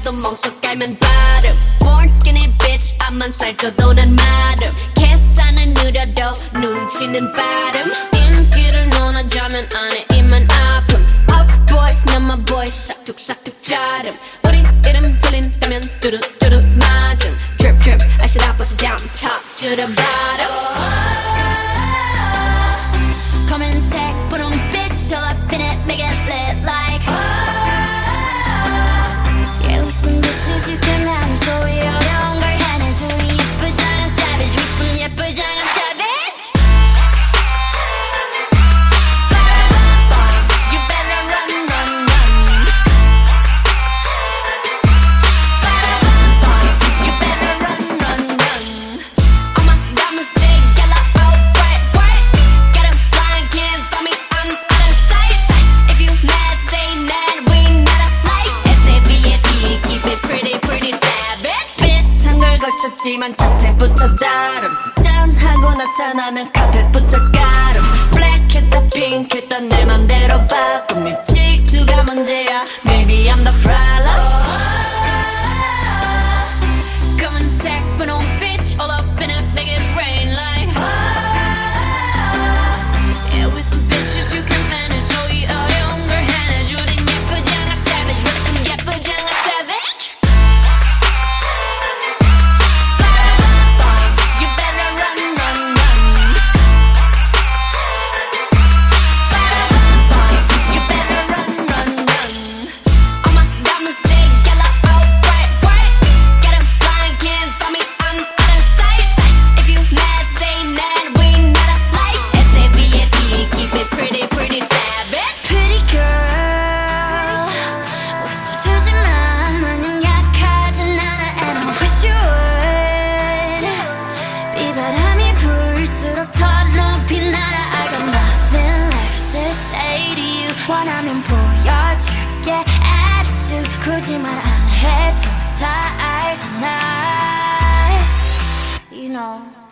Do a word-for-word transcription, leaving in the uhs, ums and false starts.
또 멍석 깔면 발음 Born skinny bitch 앞만 살쪄도 난 마름 계산은 느려도 눈치는 빠름 인기를 논하자면 안에 입만 아픔 Puff boys 난 my boys 싹둑싹둑 자름 우리 이름 들린다면 뚜루뚜루 맞음 Drip drip I said I bust it down top to the bottom 검은색 분홍빛 all up in it make it lit like Yeah we some bitches you can manage 또 이 어려운 걸 해내줘 우리 예쁘장한 savage we some 예쁘장한 savage You better run run run You better run run run All my diamonds big yellow oh bright bright Get 'em blind can't find me I'm out of sight If you mad stay mad we not alike S A V A P keep it pretty pretty savage 비슷한 걸 걸쳤지만 자태부터 다름 짠하고 나타나면 카펫부터 가름 블랙했다 핑크했다 내 맘대로 바꿈 네 질투가 문제야 Maybe I'm the problem 검은색 분홍빛 all up in it make it rain like Yeah we some bitches you can manage 또 이 어려운 걸 해내줘 우린 예쁘장한 savage we some 예쁘장한 savage You better run run run You better run run run All my diamonds big yellow oh bright bright Get 'em blind can't find me I'm out of sight If you mad stay mad we not alike S A V A P keep it pretty pretty savage Pretty girl 웃어주지만 마냥 약하진 않아 And I wish you would 비바람이 불수록 더 높이 날아 I got nothing left to say to you 원하면 보여줄게 attitude 굳이 말 안 해도 다 알잖아 You know